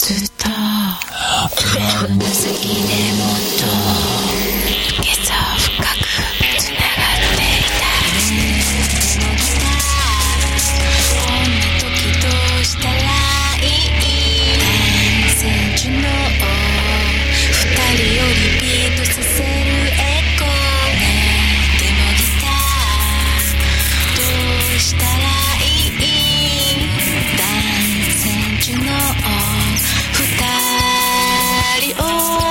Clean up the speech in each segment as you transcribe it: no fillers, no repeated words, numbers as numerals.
ずっと無責でもっと今朝深くつながっていたこんな時どうしたらいい何センチの二人をリピートさせるエコーねでもギターどうしたらいい何センチの二人を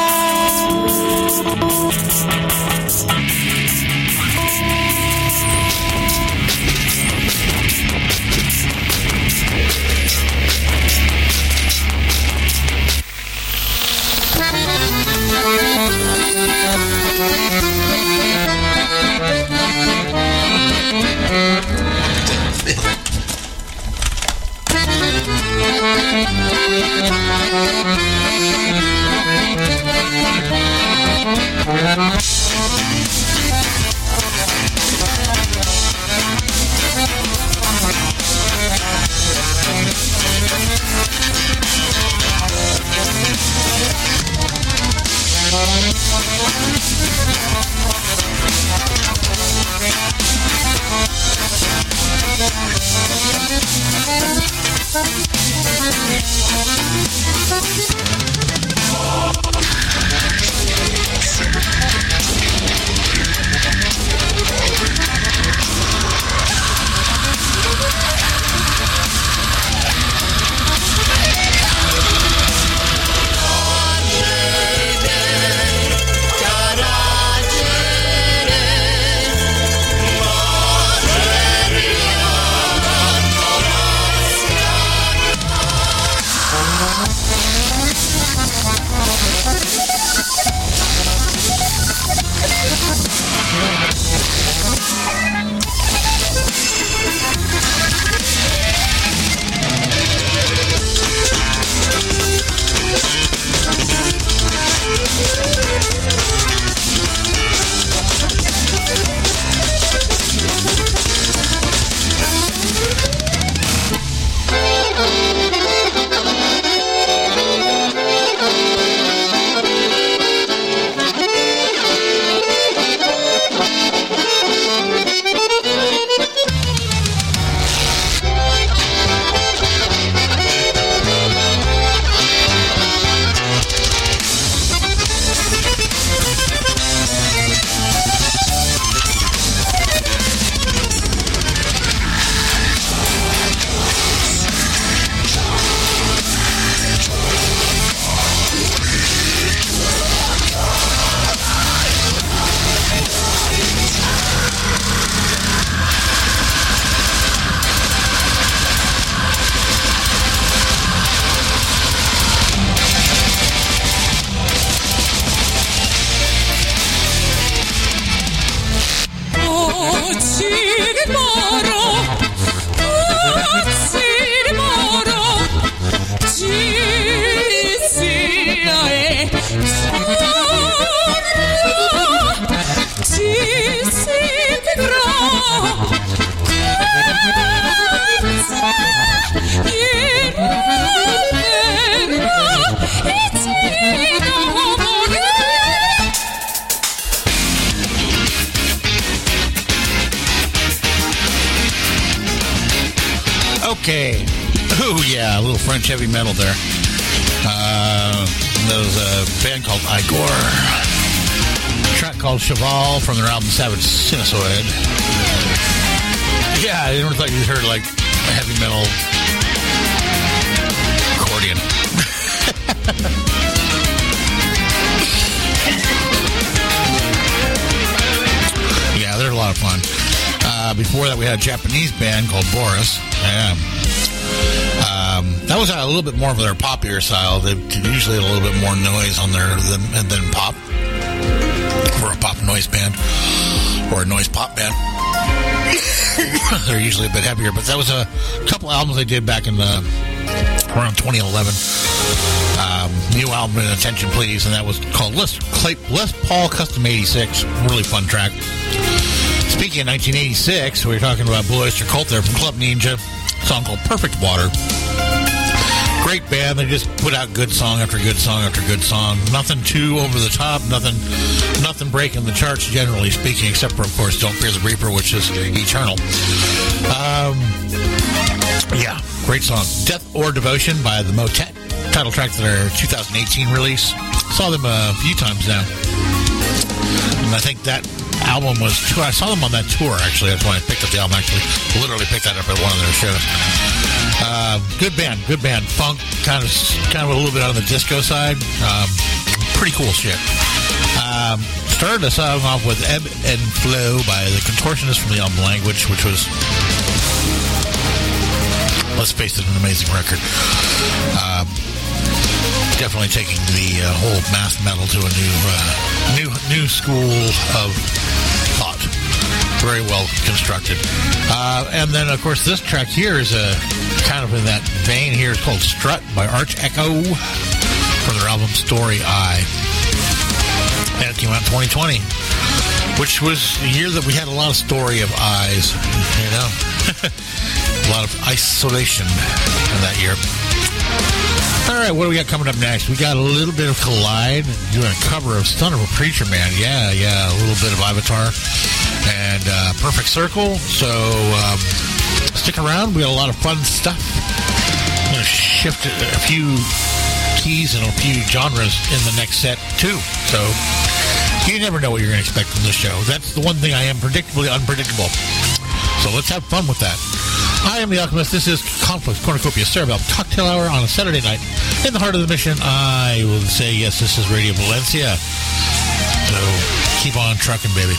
Okay. Oh, yeah, a little French heavy metal there. There was a band called Igor. A track called Cheval from their album Savage Sinusoid. Yeah, I never thought you'd heard, like, a heavy metal accordion. Yeah, they're a lot of fun. Before that, we had a Japanese band called Boris. Yeah. That was a little bit more of their popular style. They usually had a little bit more noise on there than pop. For a pop noise band or a noise pop band. They're usually a bit heavier, but that was a couple albums they did back in around 2011. New album, Attention Please, and that was called Les Paul Custom 86. Really fun track. Speaking of 1986, we were talking about Blue Oyster Cult there from Club Ninja. A song called Perfect Water. Of Great band. They just put out good song after good song after good song. Nothing too over the top. Nothing breaking the charts, generally speaking, except for, of course, Don't Fear the Reaper, which is eternal. Yeah, great song. Death or Devotion by the Motet. Title track to their 2018 release. Saw them a few times now. And I think that album was... I saw them on that tour, actually. That's when I picked up the album, actually. Literally picked that up at one of their shows. Good band. Funk, kind of a little bit on the disco side. Pretty cool shit. Started the song off with Ebb and Flow by the Contortionist from the album Language, which was, let's face it, an amazing record. Definitely taking the whole math metal to a new school of thought. Very well constructed. And then, of course, this track here is kind of in that vein here. It's called Strut by Arch Echo from their album Story Eye. And it came out in 2020, which was the year that we had a lot of story of eyes, you know? A lot of isolation in that year. All right, what do we got coming up next? We got a little bit of Collide doing a cover of Son of a Preacher Man. Yeah, a little bit of Avatar and Perfect Circle. So stick around. We got a lot of fun stuff. I'm going to shift a few keys and a few genres in the next set, too. So you never know what you're going to expect from this show. That's the one thing I am predictably unpredictable. So let's have fun with that. I am The Alchemist. This is Conflict Cornucopia Cerebell Cocktail Hour on a Saturday night in the heart of the Mission. I will say, yes, this is Radio Valencia. So keep on trucking, baby.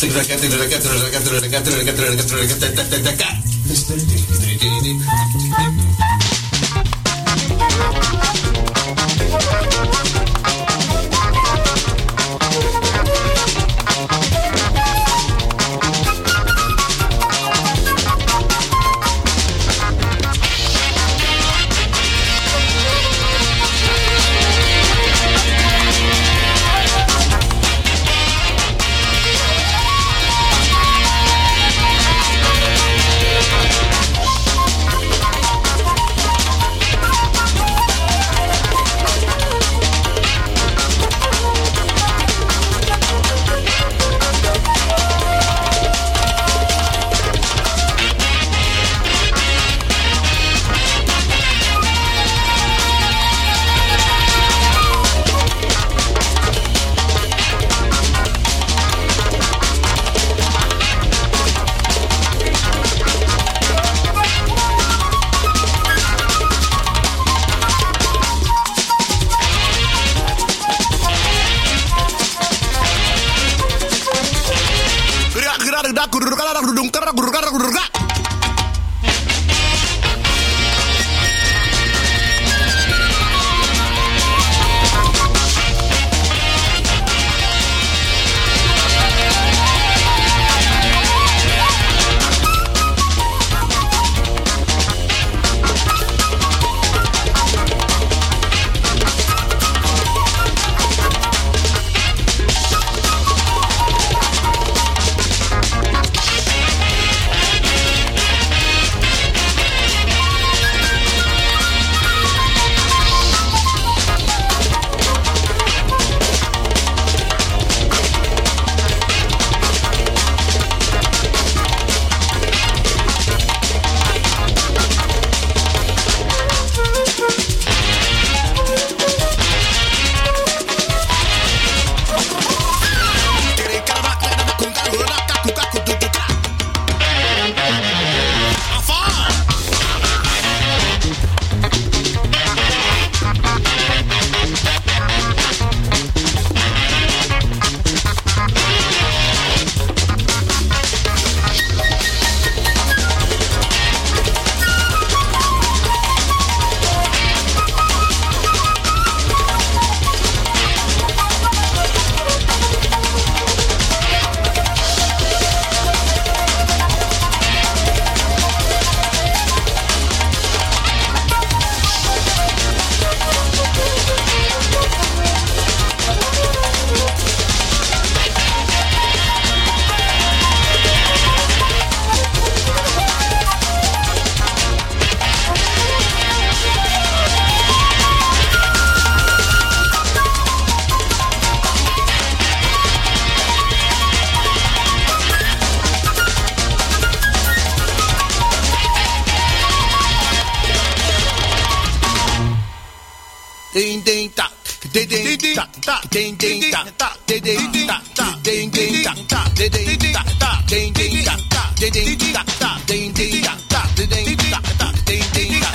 ding ding da, ding ding da da, ding ding da da, ding ding da da, ding ding da da, ding ding da da, ding ding da da, ding ding da da, ding ding da da, ding ding da da, ding ding da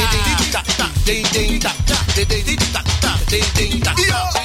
da, ding ding da da, ding ding da da, ding ding da da, ding ding da da.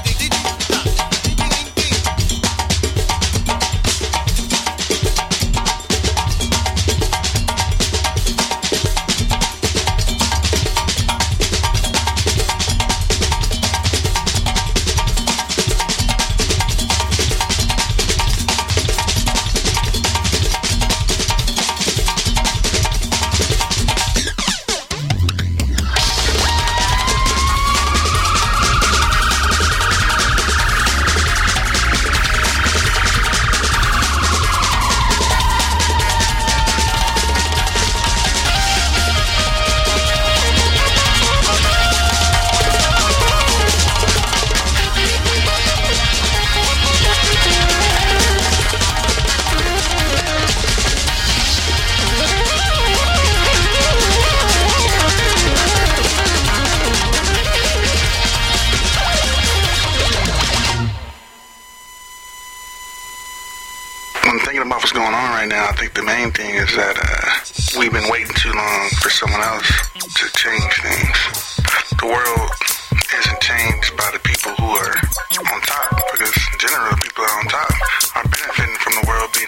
Is that we've been waiting too long for someone else to change things. The world isn't changed by the people who are on top, because in general, the people that are on top are benefiting from the world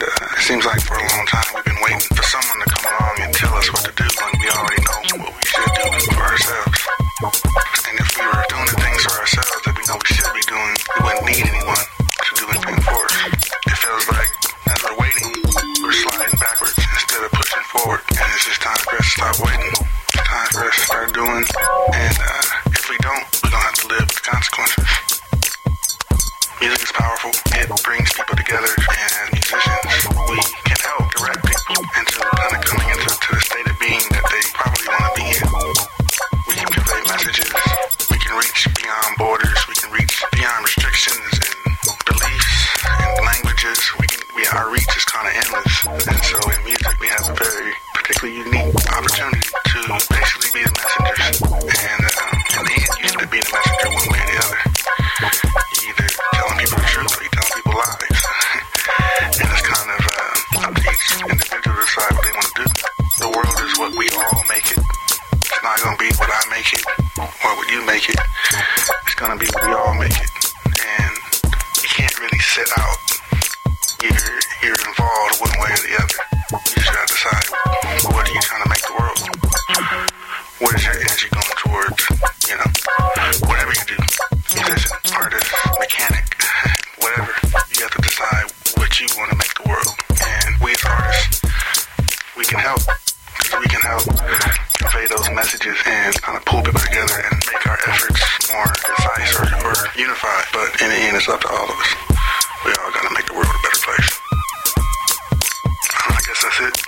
it seems like for a long time we've been waiting for someone to come along and tell us what to do when we already know what we should do for ourselves. And if we were doing the things for ourselves that we know we should be doing, we wouldn't need anyone to do anything for us. It feels like as we're waiting, we're sliding backwards instead of pushing forward. And it's just time for us to stop waiting. It's time for us to start doing. And if we don't, we're going to have to live with the consequences. Music is powerful. It brings people together, and as musicians, we can help direct people into kind of coming into the state of being that they probably want to be in. We can convey messages. We can reach beyond borders. We can reach beyond restrictions and beliefs and languages. Our reach is kind of endless. And so in music, we have a very particularly unique opportunity to basically be the messengers. And in the end, you end up being a messenger one way or the other. You either telling people the truth or you telling people lies. And it's kind of up to each individual to decide what they want to do. The world is what we all make it. It's not going to be what I make it or what you make it. It's going to be what we all make it. And you can't really sit out. You're involved one way or the other. You just gotta decide, what are you trying to make the world? What is your energy going towards? You know, whatever you do, musician, artist, mechanic, whatever, you have to decide what you want to make the world. And we as artists, we can help. Because we can help convey those messages and kind of pull people together and make our efforts more concise or unified. But in the end, it's up to all of us. We all gotta make the world a better place. I guess that's it.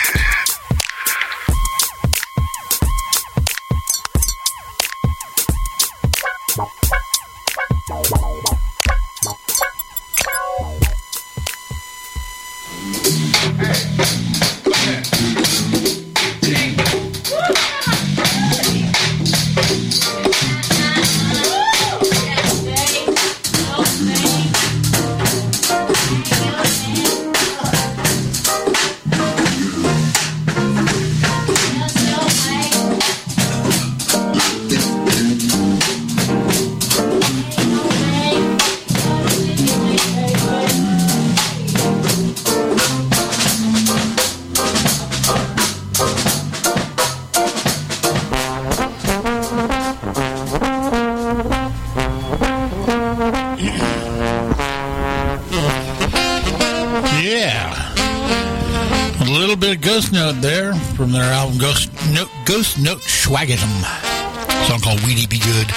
Ghost Note there from their album Ghost Note Schwagism, song called Weedy Be Good.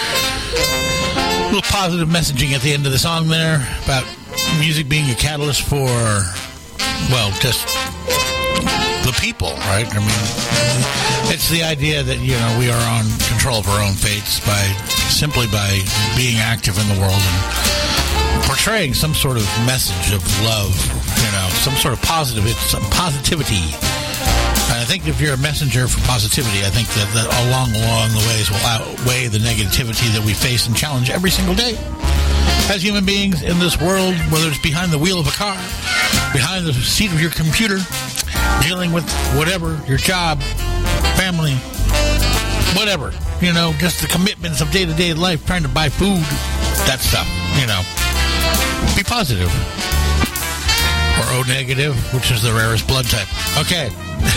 A little positive messaging at the end of the song there about music being a catalyst for, well, just the people, right? I mean, it's the idea that, you know, we are on control of our own fates simply by being active in the world and portraying some sort of message of love, you know, some sort of positivity. And I think if you're a messenger for positivity, I think that along the ways will outweigh the negativity that we face and challenge every single day as human beings in this world, whether it's behind the wheel of a car, behind the seat of your computer, dealing with whatever, your job, family, whatever, you know, just the commitments of day-to-day life, trying to buy food, that stuff, you know. Be positive. Or O negative, which is the rarest blood type. Okay.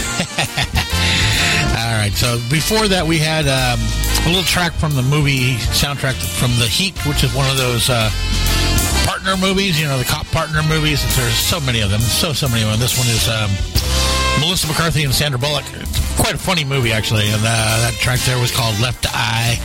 All right. So before that, we had a little track from the movie soundtrack from The Heat, which is one of those partner movies, you know, the cop partner movies. There's so many of them. So many of them. This one is Melissa McCarthy and Sandra Bullock. It's quite a funny movie, actually. And that track there was called Left Eye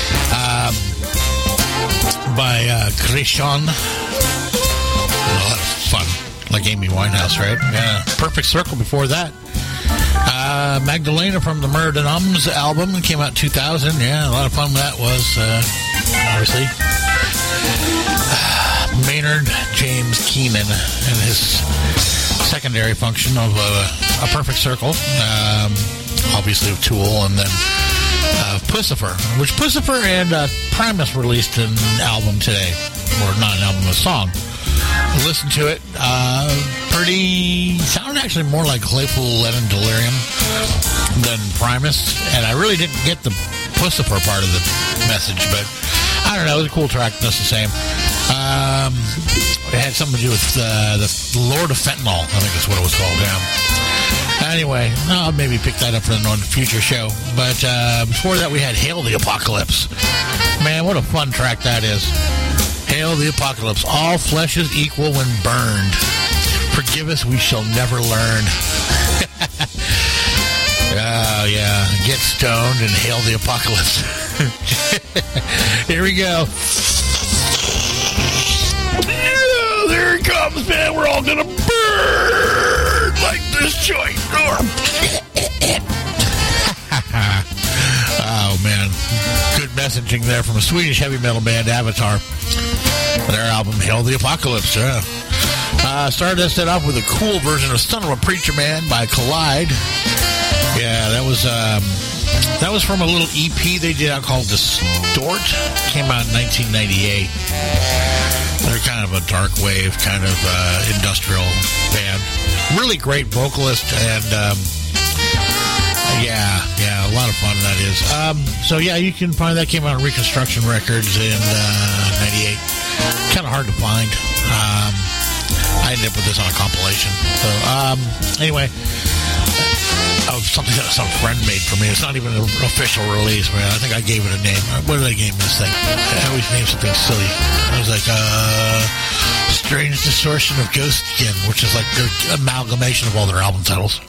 by Krishan. A lot of fun. Like Amy Winehouse, right? Yeah. Perfect Circle before that. Magdalena from the Murder Ums album came out in 2000. Yeah, a lot of fun that was, obviously. Maynard James Keenan and his secondary function of a Perfect Circle. Obviously of Tool, and then Pussifer, which Pussifer and Primus released an album today. Or not an album, a song. Listen to it. Sounded actually more like Claypool Lennon Delirium than Primus. And I really didn't get the Pussifer part of the message, but I don't know. It was a cool track, just the same. It had something to do with the Lord of Fentanyl. I think that's what it was called. Yeah. Anyway, I'll maybe pick that up on a future show. But before that, we had Hail the Apocalypse. Man, what a fun track that is. Hail the Apocalypse. All flesh is equal when burned. Forgive us, we shall never learn. Oh, yeah. Get stoned and hail the apocalypse. Here we go. Yeah, there it comes, man. We're all going to burn like this joint. Oh, man. Good messaging there from a Swedish heavy metal band, Avatar. Their album, Hail the Apocalypse. Yeah. Started that set off with a cool version of Son of a Preacher Man by Collide. Yeah, that was from a little EP they did out called Distort. Came out in 1998. They're kind of a dark wave, kind of industrial band. Really great vocalist, and yeah, a lot of fun that is. So yeah, you can find that came out on Reconstruction Records in 98. Kind of hard to find. I ended up with this on a compilation. So anyway. Something that some friend made for me. It's not even an official release, man. I think I gave it a name. What did I name this thing? I always name something silly. I was like, Strange Distortion of Ghost Skin, which is like their amalgamation of all their album titles.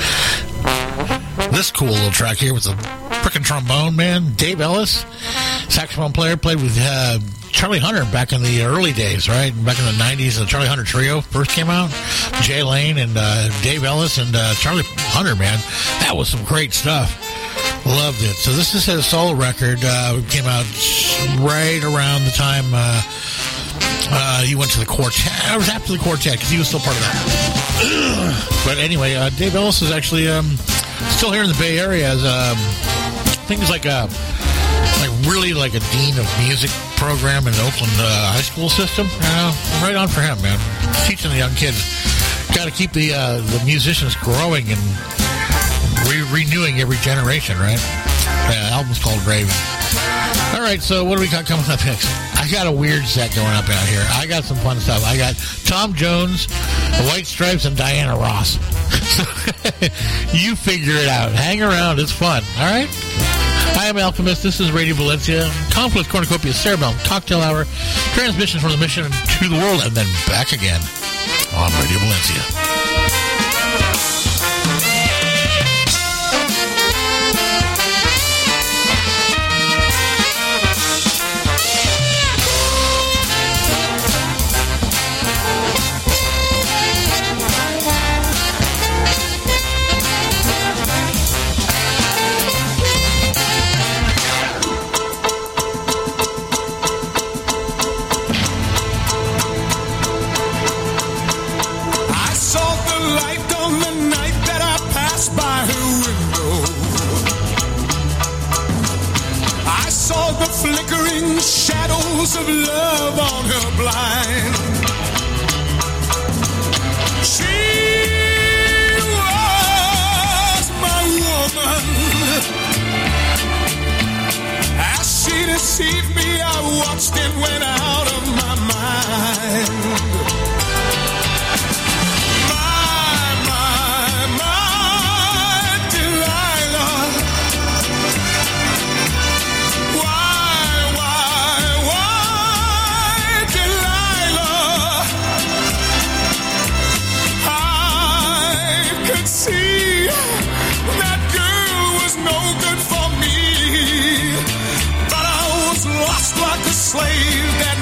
This cool little track here with the frickin' trombone, man. Dave Ellis, saxophone player, played with Charlie Hunter back in the early days, right? Back in the 90s, the Charlie Hunter Trio first came out. Jay Lane and Dave Ellis and Charlie Hunter, man. That was some great stuff. Loved it. So this is his solo record. Came out right around the time he went to the Quartet. It was after the Quartet because he was still part of that. But anyway, Dave Ellis is actually still here in the Bay Area as I think he's like really like a dean of music program in the Oakland high school system. Right on for him, man. Teaching the young kids. Got to keep the musicians growing and renewing every generation, right? Yeah, the album's called Raven. All right, so what do we got coming up next? I got a weird set going up out here. I got some fun stuff. I got Tom Jones, the White Stripes, and Diana Ross. So you figure it out. Hang around. It's fun. All right? I am Alchemist. This is Radio Valencia. Conflict Cornucopia Cerebellum Cocktail Hour. Transmission from the mission to the world and then back again on Radio Valencia. Shadows of love on her blind. She was my woman. As she deceived me, I watched and went out of my mind. See, that girl was no good for me, but I was lost like a slave that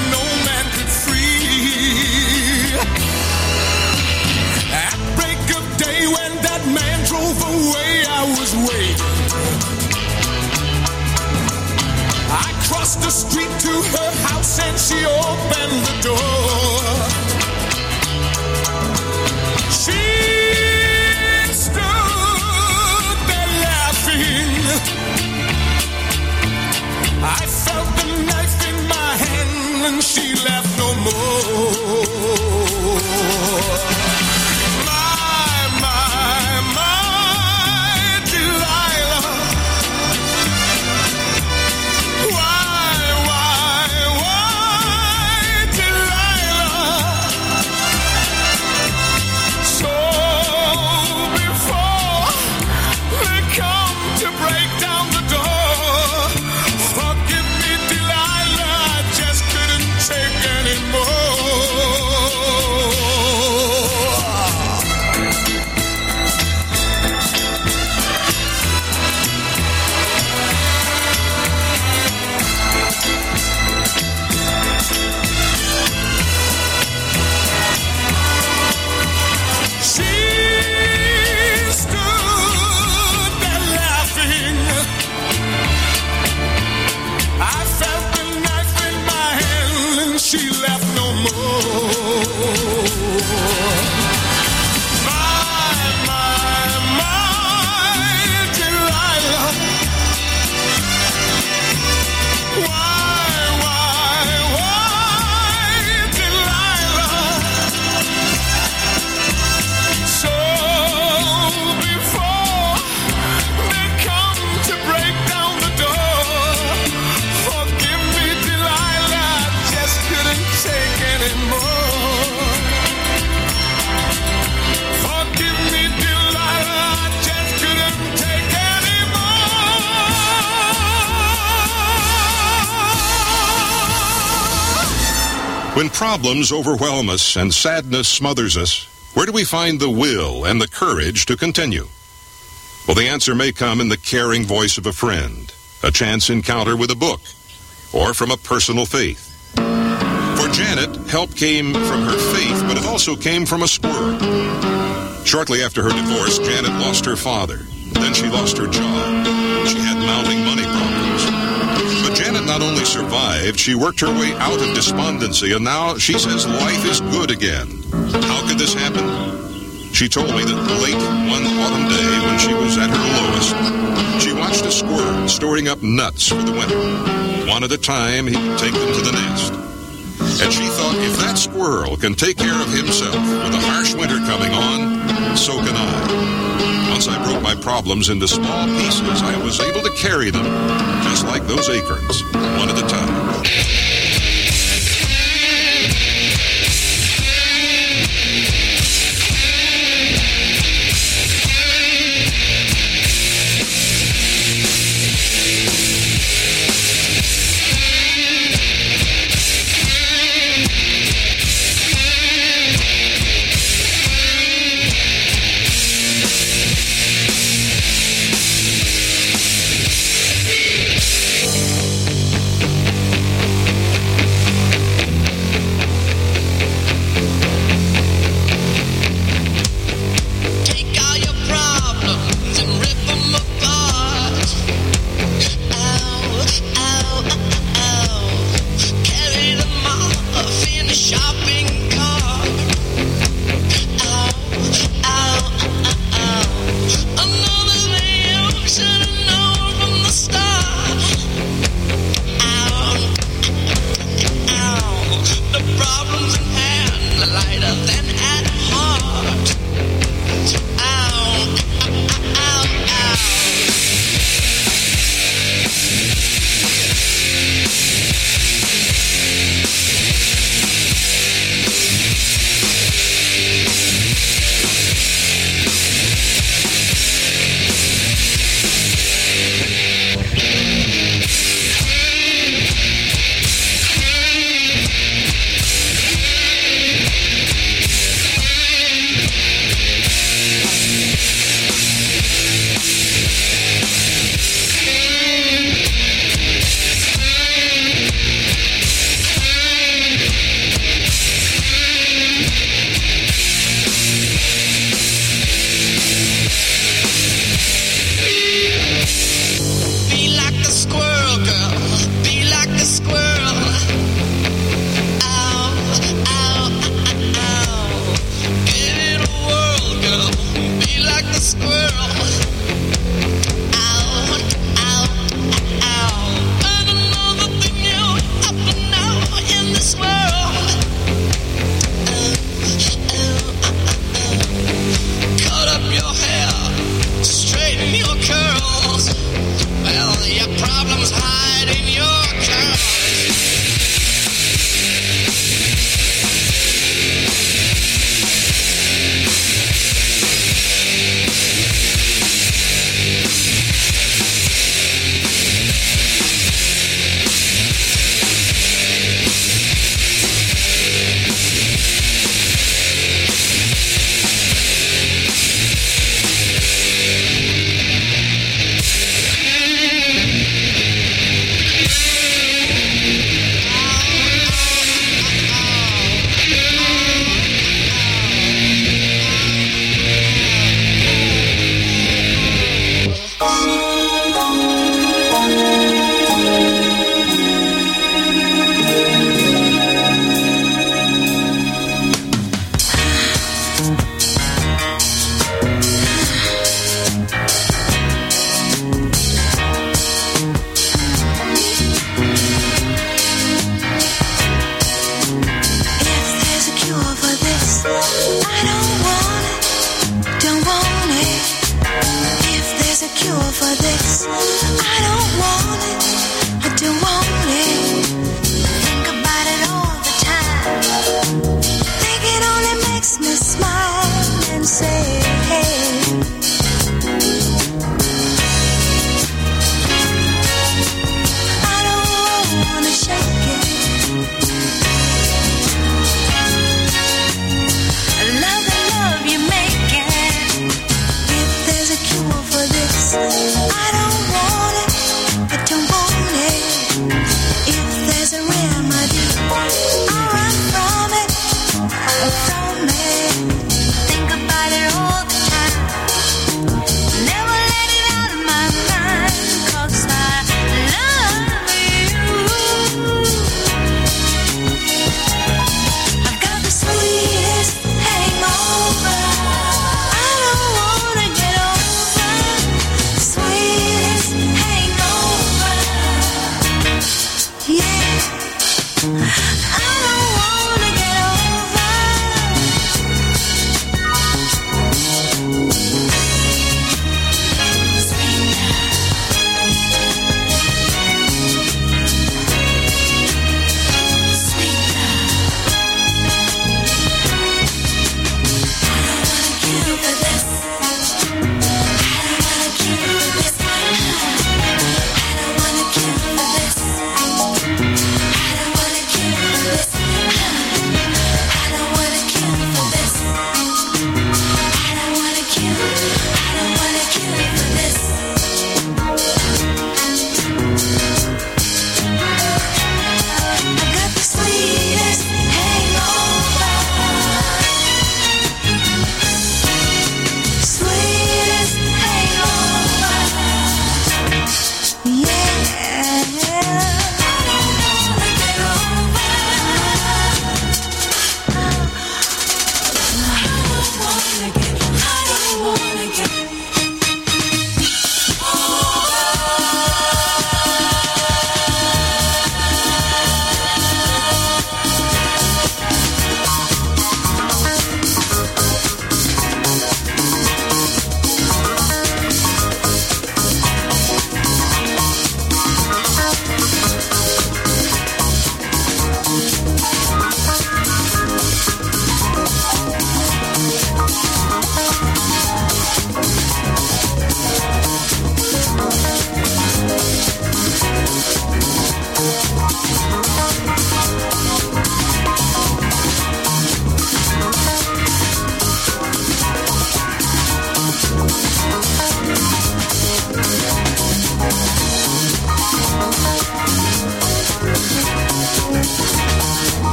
When problems overwhelm us and sadness smothers us, where do we find the will and the courage to continue? Well, the answer may come in the caring voice of a friend, a chance encounter with a book, or from a personal faith. For Janet, help came from her faith, but it also came from a squirrel. Shortly after her divorce, Janet lost her father. Then she lost her job. She had mounting money problems. But Janet not only survived, she worked her way out of despondency, and now she says life is good again. How could this happen? She told me that late one autumn day when she was at her lowest, she watched a squirrel storing up nuts for the winter. One at a time, he would take them to the nest. And she thought, if that squirrel can take care of himself with a harsh winter coming on, so can I. Once I broke my problems into small pieces, I was able to carry them, just like those acorns, one at a time.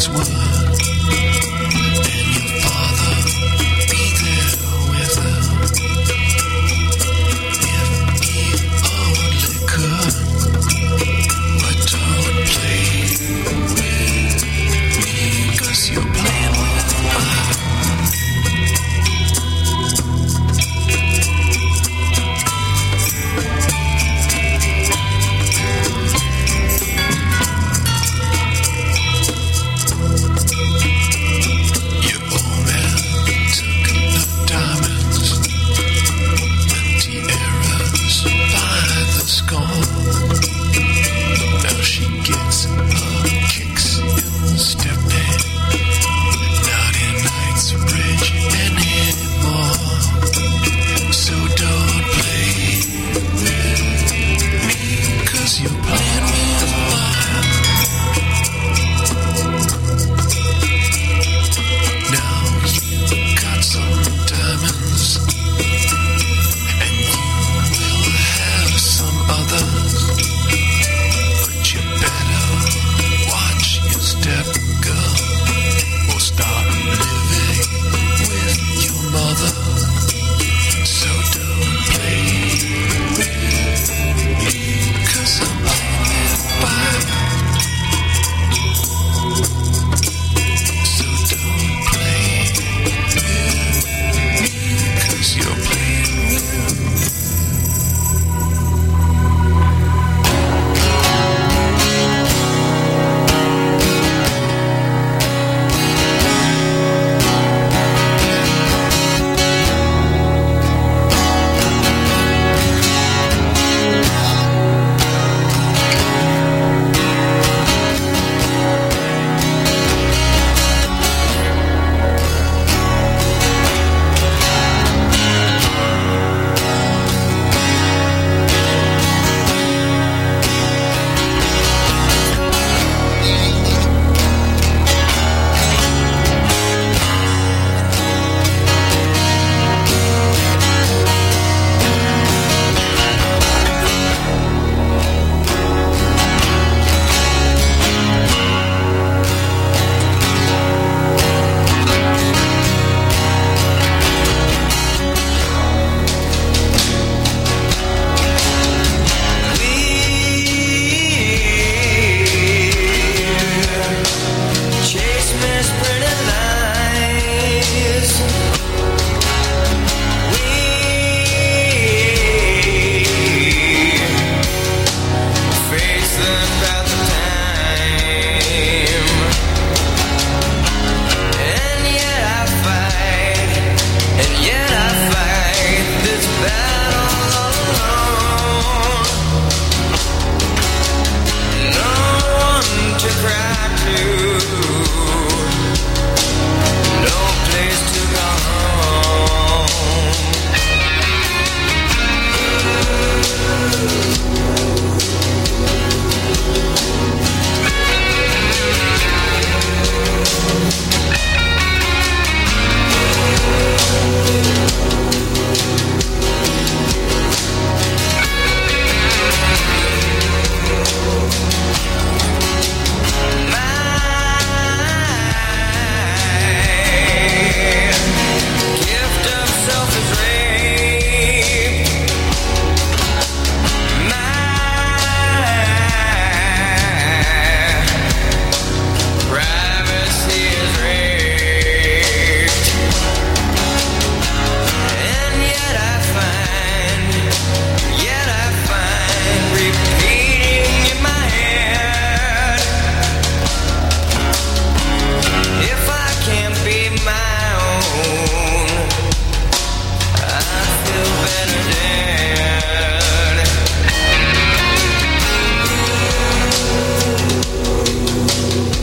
world.